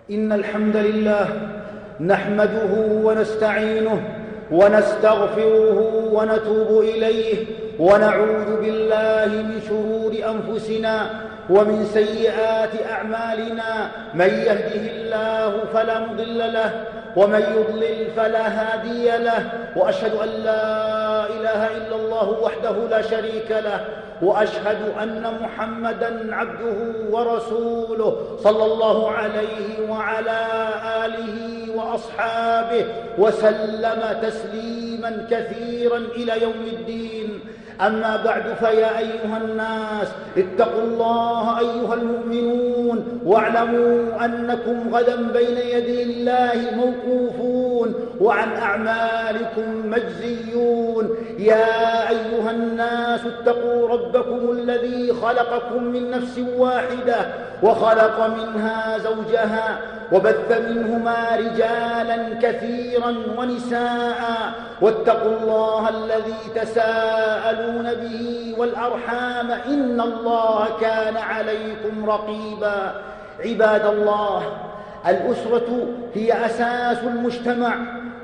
إن الحمد لله نحمده ونستعينه ونستغفره ونتوب إليه ونعوذ بالله من شرور أنفسنا ومن سيئات أعمالنا. من يهده الله فلا مضل له ومن يضلل فلا هادي له، وأشهد أن لا إله إلا الله وحده لا شريك له، وأشهد أن محمدًا عبده ورسوله صلى الله عليه وعلى آله وأصحابه وسلم تسليمًا كثيرًا إلى يوم الدين. أما بعد، فيا أيها الناس اتقوا الله أيها المؤمنون، واعلموا أنكم غدا بين يدي الله موقوفون وعن أعمالكم مجزيون. يا أيها الناس اتقوا ربكم الذي خلقكم من نفس واحدة وخلق منها زوجها وبث منهما رجالا كثيرا ونساء، واتقوا الله الذي تساءلون به والأرحام إن الله كان عليكم رقيبا. عباد الله، الأسرة هي أساس المجتمع،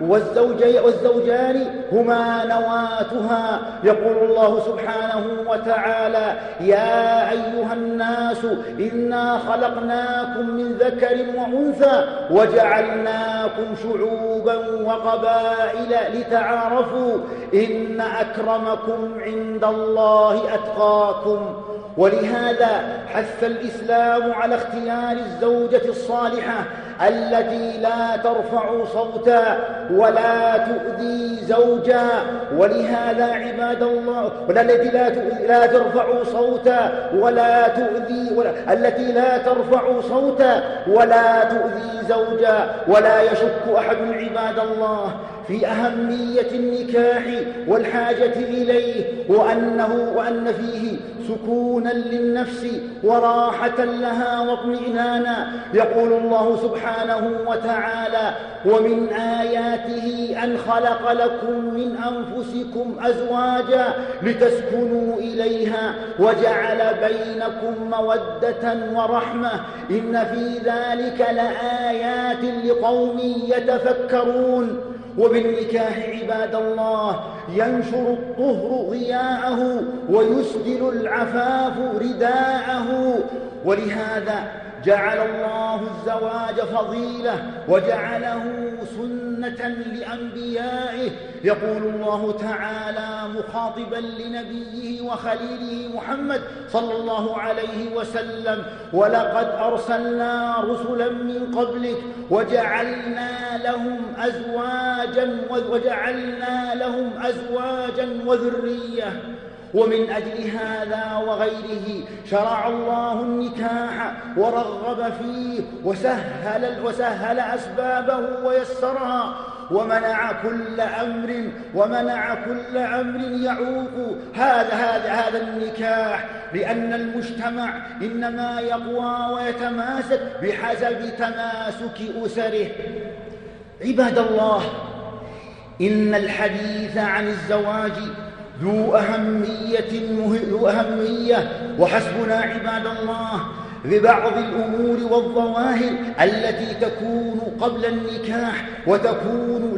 والزوجان هما نواتها. يقول الله سبحانه وتعالى: يا أيها الناس إنا خلقناكم من ذكر وأنثى وجعلناكم شعوبا وقبائل لتعارفوا إن أكرمكم عند الله أتقاكم. ولهذا حث الإسلام على اختيار الزوجة الصالحة التي لا ترفع صوتا ولا تؤذي زوجا. ولهذا عباد الله، التي لا ترفع صوتا ولا تؤذي، التي لا ترفع صوتا ولا تؤذي زوجا. ولا يشك أحد عباد الله في أهمية النكاح والحاجة إليه، وأن فيه سكونا للنفس وراحة لها واطمئنانا. يقول الله سبحانه وتعالى: ومن آياته أن خلق لكم من أنفسكم أزواجا لتسكنوا إليها وجعل بينكم مودة ورحمة إن في ذلك لآيات لقوم يتفكرون. وبالنكاح عباد الله ينشر الطهر ضياءه ويسدل العفاف رداءه. ولهذا جعل الله الزواج فضيلة وجعله سنة لأنبيائه. يقول الله تعالى مخاطبا لنبيه وخليله محمد صلى الله عليه وسلم: ولقد أرسلنا رسلا من قبلك وجعلنا لهم أزواجا وذرية. ومن أجل هذا وغيره شرع الله النكاح ورغب فيه وسهل أسبابه ويسرها، ومنع كل أمر يعوق هذا النكاح، لأن المجتمع إنما يقوى ويتماسك بحسب تماسك أسره. عباد الله، إن الحديث عن الزواج ذو أهمية، وحسبنا عباد الله ببعض الأمور والظواهر التي تكون قبل النكاح وتكون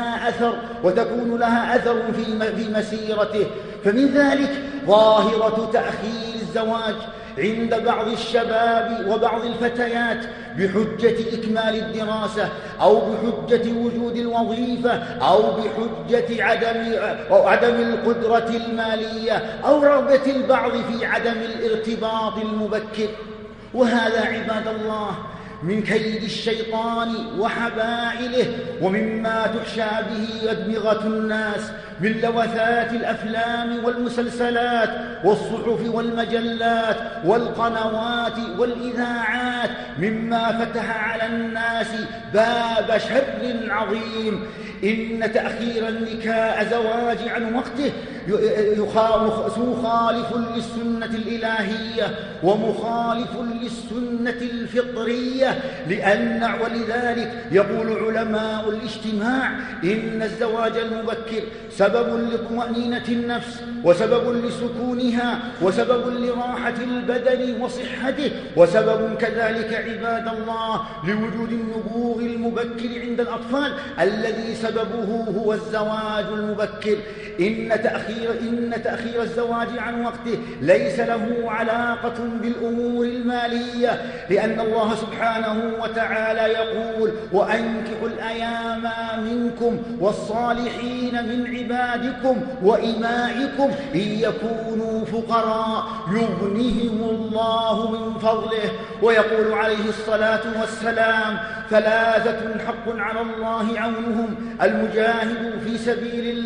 لها أثر في مسيرته. فمن ذلك ظاهرة تأخير الزواج عند بعض الشباب وبعض الفتيات بحجة إكمال الدراسة أو بحجة وجود الوظيفة أو بحجة عدم القدرة المالية أو رغبة البعض في عدم الارتباط المبكر. وهذا عباد الله من كيد الشيطان وحبائله، ومما تحشى به أدمغة الناس من لوثات الأفلام والمسلسلات والصحف والمجلات والقنوات والإذاعات، مما فتح على الناس باب شر عظيم. إن تأخير الزواج عن وقته مخالف للسنة الإلهية ومخالف للسنة الفطرية. ولذلك يقول علماء الاجتماع إن الزواج المبكر سبب لطمأنينة النفس وسبب لسكونها وسبب لراحة البدن وصحته، وسبب كذلك عباد الله لوجود النبوغ المبكر عند الأطفال الذي سببه هو الزواج المبكر. إن تأخير الزواج عن وقته ليس له علاقة بالأمور المالية، لأن الله سبحانه وتعالى يقول: وأنكحوا الأيام منكم والصالحين من عبادكم وإمائكم إن يكونوا فقراء يغنهم الله من فضله. ويقول عليه الصلاة والسلام: ثلاثة حق على الله عونهم: المجاهد في سبيل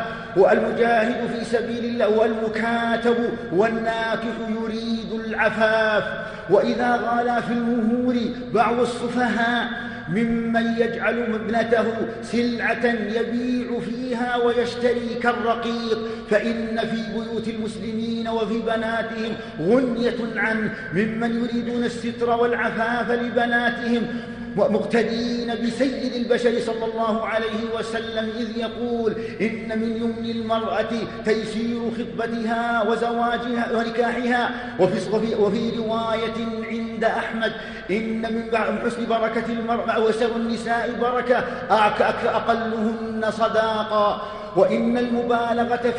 الله والمكاتب والناكح يريد العفاف. وإذا غالى في المهور بعض السفهاء ممن يجعل ابنته سلعة يبيع فيها ويشتري كالرقيق، فإن في بيوت المسلمين وفي بناتهم غنية عنه ممن يريدون الستر والعفاف لبناتهم، مقتدين بسيد البشر صلى الله عليه وسلم إذ يقول: إن من يمن المرأة تيسير خطبتها وزواجها ونكاحها. وفي رواية عند أحمد: إن من حسن بركة المرأة وسر النساء بركة أقلهن صداقا. وإن المبالغة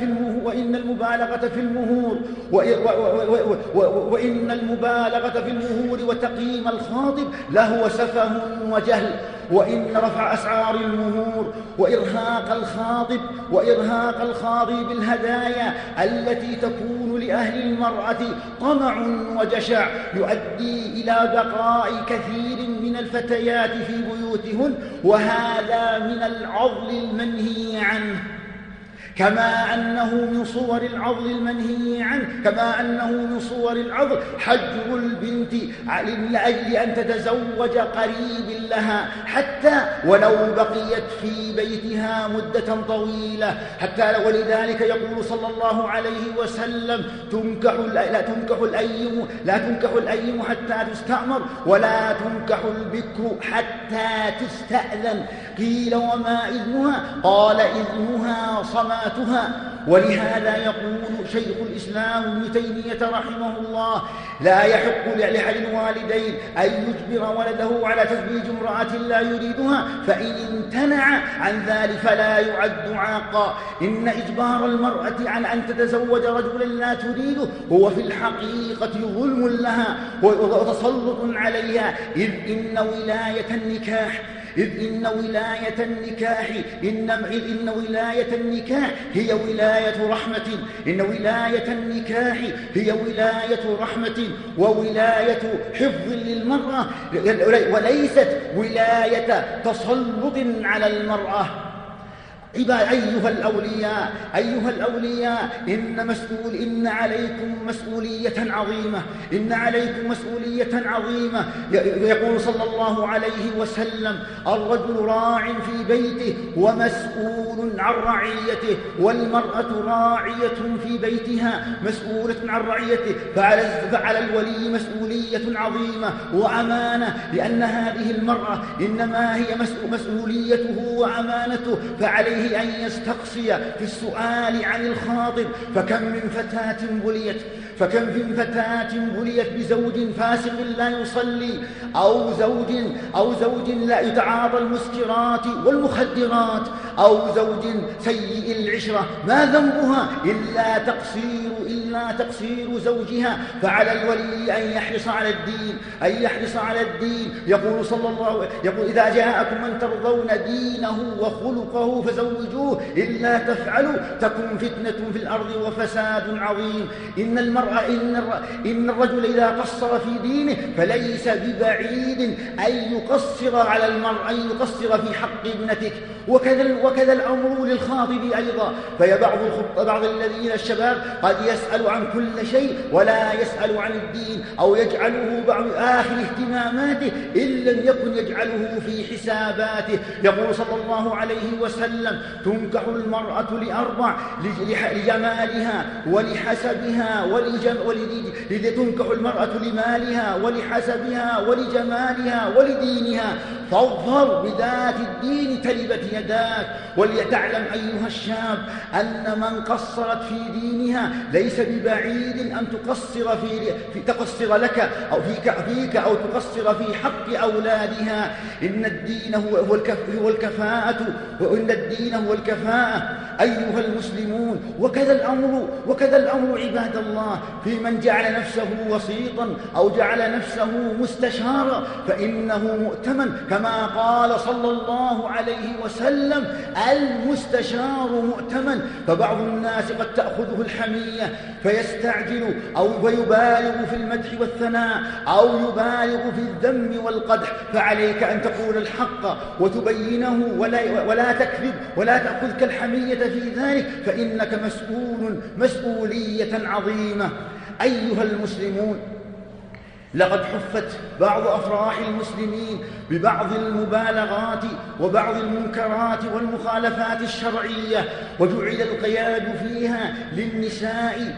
في المهور وتقييم الخاطب لهو سفه وجهل. وإن رفع أسعار المهور وإرهاق الخاطب بالهدايا التي تكون لأهل المرأة طمع وجشع يؤدي إلى بقاء كثير من الفتيات في بيوتهن، وهذا من العضل المنهي عنه. كما أنه من صور العضل حجر البنت لأجل أن تتزوج قريب لها حتى ولو بقيت في بيتها مدة طويلة. ولذلك يقول صلى الله عليه وسلم: لا تنكح الأيم حتى تستأمر ولا تنكح البكر حتى تستأذن. قيل: وما إذنها؟ قال: إذنها صماتها. ولهذا يقول شيخ الإسلام ابن تيمية رحمه الله: لا يحق لأحد الوالدين أن يجبر ولده على تزويج امرأة لا يريدها، فإن امتنع عن ذلك فلا يعد عاقا. إن إجبار المرأة على أن تتزوج رجلا لا تريده هو في الحقيقة ظلم لها وتسلط عليها، إذ إن ولاية النكاح هي ولاية رحمة وولاية حفظ للمرأة، وليست ولاية تسلط على المرأة. أيها الأولياء إن عليكم مسؤولية عظيمة. يقول صلى الله عليه وسلم: الرجل راع في بيته ومسؤول عن رعيته، والمرأة راعية في بيتها مسؤولة عن رعيته. فعلى الولي مسؤولية عظيمة وأمانة، لأن هذه المرأة إنما هي مسؤوليته وأمانته، فعليه أن يستقصي في السؤال عن الخاطب. فكم من فتاة بليت بزوج فاسق لا يصلي، أو زوج لا يتعاطى المسكرات والمخدرات، أو زوج سيء العشرة، ما ذنبها إلا تقصير زوجها. فعلى الولي أن يحرص على الدين. يقول إذا جاءكم من ترضون دينه وخلقه فزوجوه، إلا تفعلوا تكن فتنة في الأرض وفساد عظيم. إن الرجل إذا قصر في دينه فليس ببعيد أن يقصر على المرء، أن يقصر في حق ابنتك. وكذا الأمر للخاطب أيضا. بعض الذين الشباب قد يسأل عن كل شيء ولا يسأل عن الدين، أو يجعله بعض آخر اهتماماته إن لم يكن يجعله في حساباته. يقول صلى الله عليه وسلم: تنكح المرأة لأربع: لجمالها ولحسبها تنكح المرأة لمالها ولحسبها ولجمالها ولدينها، فاظفر بذات الدين تربت يداك. وليتعلم أيها الشاب أن من قصرت في دينها ليس ببعيد أن تقصر لك أو فيك أو تقصر في حق أولادها. إن الدين هو الكفاءة، وإن الدين هو الكفاءة أيها المسلمون. وكذا الأمر عباد الله في من جعل نفسه وسيطا أو جعل نفسه مستشارا، فإنه مؤتمن كما قال صلى الله عليه وسلم: المستشار مؤتمن. فبعض الناس قد تأخذه الحمية فيستعجل أو يبالغ في المدح والثناء أو يبالغ في الذم والقدح، فعليك أن تقول الحق وتبينه ولا تكذب ولا تأخذك الحمية في ذلك، فإنك مسؤولية عظيمة. أيها المسلمون، لقد حفت بعض أفراح المسلمين ببعض المبالغات وبعض المنكرات والمخالفات الشرعية، وجعل القياد فيها للنساء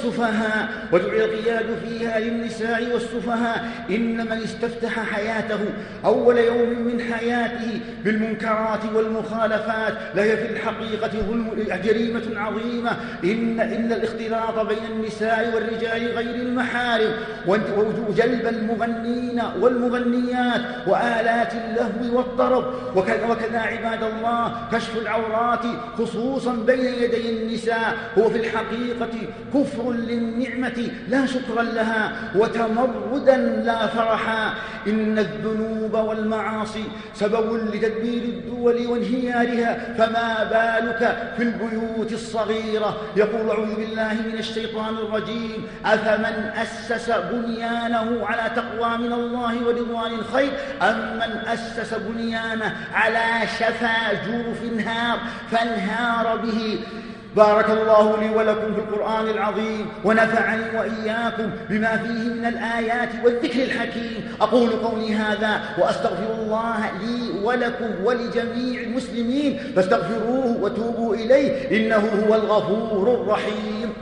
والسفهاء. إن من استفتح حياته أول يوم من حياته بالمنكرات والمخالفات لهي في الحقيقة جريمة عظيمة. إن الاختلاط بين النساء والرجال غير المحارم، وجلب المغنين والمغنيات وآلات اللهو والطرب، وكذا عباد الله كشف العورات خصوصا بين يدي النساء هو في الحقيقة كفر للنعمة لا شكرا لها، وتمردا لا فرحا. إن الذنوب والمعاصي سبب لتدمير الدول وانهيارها، فما بالك في البيوت الصغيرة. يقول: أعوذ بالله من الشيطان الرجيم: أفمن أسس بنيانه على تقوى من الله ورضوان خير أم من أسس بنيانه على شفا جرف هار فانهار به. بارك الله لي ولكم في القرآن العظيم، ونفعني وإياكم بما فيه من الآيات والذكر الحكيم. أقول قولي هذا وأستغفر الله لي ولكم ولجميع المسلمين، فاستغفروه وتوبوا إليه إنه هو الغفور الرحيم.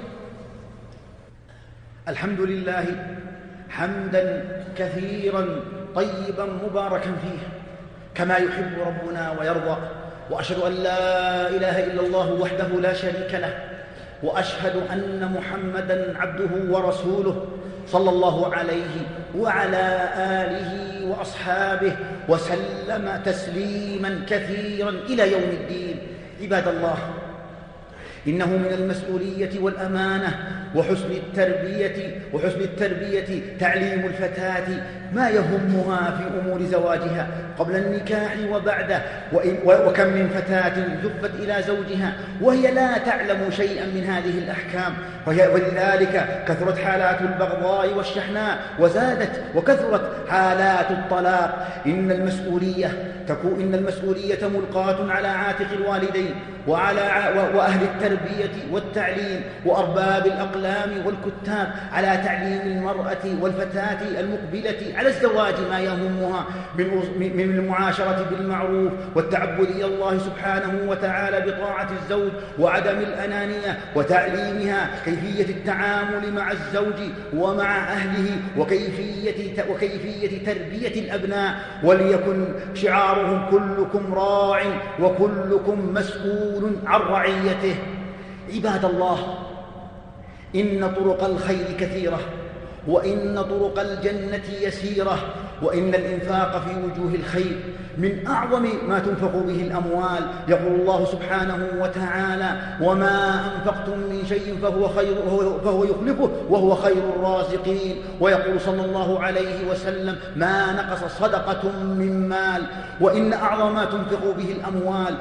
الحمد لله حمدا كثيرا طيبا مباركا فيه كما يحب ربنا ويرضى، وأشهد أن لا إله إلا الله وحده لا شريك له، وأشهد أن محمدًا عبده ورسوله صلى الله عليه وعلى آله وأصحابه وسلم تسليماً كثيراً إلى يوم الدين. عباد الله، إنه من المسؤولية والأمانة وحسن التربية تعليم الفتاة ما يهمها في أمور زواجها قبل النكاح وبعده. وكم من فتاة زفت إلى زوجها وهي لا تعلم شيئا من هذه الأحكام، ولذلك كثرت حالات البغضاء والشحناء وزادت وكثرت حالات الطلاق. إن المسؤولية ملقاة على عاتق الوالدين وأهل التربية والتعليم وأرباب الأقلام والكتاب على تعليم المرأة والفتاة المقبلة على الزواج ما يهمها من المعاشرة بالمعروف والتعبد إلى الله سبحانه وتعالى بطاعة الزوج وعدم الأنانية، وتعليمها كيفية التعامل مع الزوج ومع أهله وكيفية تربية الأبناء. وليكن شعارهم: كلكم راع وكلكم مسؤول عن رعيته. عباد الله، إن طرق الخير كثيرة، وإن طرق الجنة يسيرة، وإن الإنفاق في وجوه الخير من أعظم ما تنفق به الأموال. يقول الله سبحانه وتعالى: وما أنفقتم من شيء فهو يخلفه وهو خير الرازقين. ويقول صلى الله عليه وسلم: ما نقص صدقة من مال. وإن أعظم ما تنفق به الأموال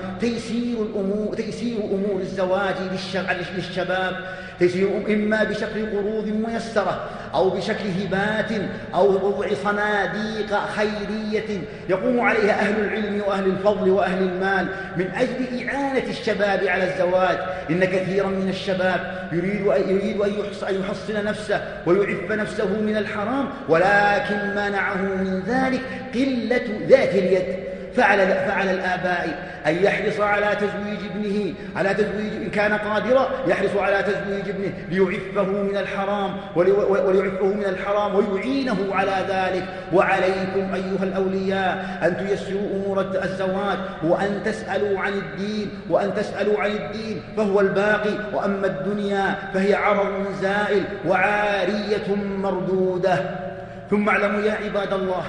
تيسير أمور الزواج للشباب، تيسير إما بشكل قروض ميسرة أو بشكل هبات أو وضع صناديق خيرية يقوم عليها أهل العلم وأهل الفضل وأهل المال من أجل إعانة الشباب على الزواج. إن كثيرا من الشباب يريد أن يحصن نفسه ويعف نفسه من الحرام، ولكن منعه من ذلك قلة ذات اليد. فعلى الآباء أن يحرص على تزويج ابنه، إن كان قادرا يحرص على تزويج ابنه ليعفه من الحرام ويعينه على ذلك. وعليكم أيها الأولياء أن تيسروا أمور الزواج وأن تسألوا عن الدين فهو الباقي، وأما الدنيا فهي عرض زائل وعارية مردودة. ثم اعلموا يا عباد الله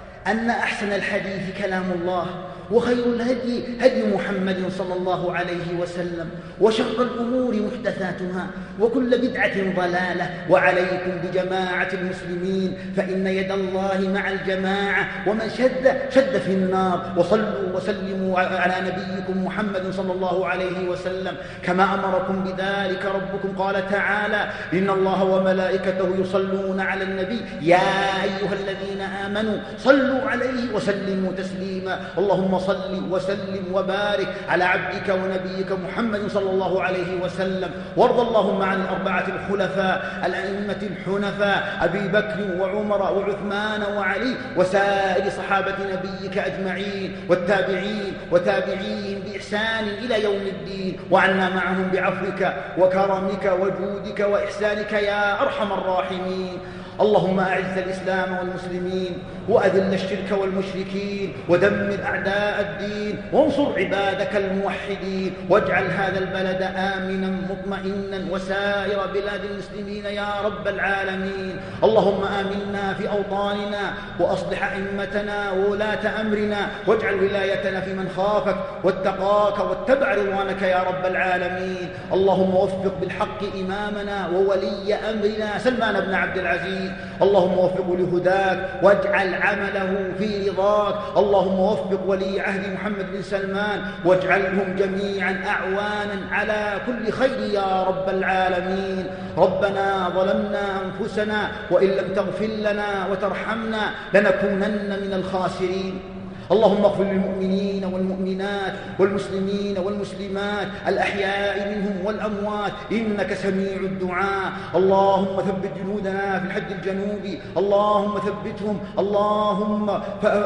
أن أحسن الحديث كلام الله، وخير الهدي هدي محمد صلى الله عليه وسلم، وشر الأمور محدثاتها، وكل بدعة ضلالة. وعليكم بجماعة المسلمين فإن يد الله مع الجماعة، ومن شد في النار. وصلوا وسلموا على نبيكم محمد صلى الله عليه وسلم كما أمركم بذلك ربكم. قال تعالى: إن الله وملائكته يصلون على النبي يا أيها الذين آمنوا صلوا عليه وسلموا تسليما. اللهم صل وسلم وبارك على عبدك ونبيك محمد صلى الله عليه وسلم. وارض اللهم عن الأربعة الخلفاء الأئمة الحنفاء أبي بكر وعمر وعثمان وعلي وسائر صحابة نبيك أجمعين، والتابعين وتابعين بإحسان إلى يوم الدين، وعنا معهم بعفوك وكرمك وجودك وإحسانك يا أرحم الراحمين. اللهم أعز الإسلام والمسلمين، وأذل الشرك والمشركين، ودمر أعداء الدين، وانصر عبادك الموحدين، واجعل هذا البلد آمنا مطمئنا وسائر بلاد المسلمين يا رب العالمين. اللهم آمنا في أوطاننا، وأصلح أئمتنا وولاة أمرنا، واجعل ولايتنا في من خافك واتقاك واتبع رضوانك يا رب العالمين. اللهم وفق بالحق إمامنا وولي أمرنا سلمان بن عبد العزيز، اللهم وفقه لهداك واجعل عمله في رضاك. اللهم وفق ولي عهد محمد بن سلمان واجعلهم جميعا أعوانا على كل خير يا رب العالمين. ربنا ظلمنا أنفسنا وإن لم تغفر لنا وترحمنا لنكونن من الخاسرين. اللهم اغفر للمؤمنين والمؤمنات والمسلمين والمسلمات الأحياء منهم والأموات إنك سميع الدعاء. اللهم ثبت جنودنا في الحد الجنوبي، اللهم ثبتهم، اللهم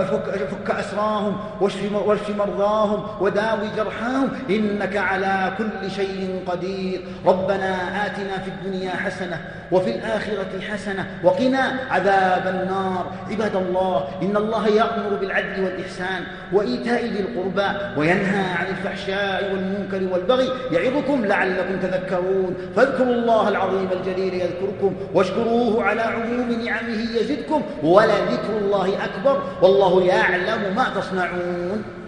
فك أسراهم واشف مرضاهم وداوي جرحاهم إنك على كل شيء قدير. ربنا آتنا في الدنيا حسنة وفي الآخرة حسنة وقنا عذاب النار. عباد الله، إن الله يأمر بالعدل والإحسان وإيتاء ذي القربى وينهى عن الفحشاء والمنكر والبغي يعظكم لعلكم تذكرون. فاذكروا الله العظيم الجليل يذكركم، واشكروه على عموم نعمه يزدكم، ولذكر الله أكبر، والله يعلم ما تصنعون.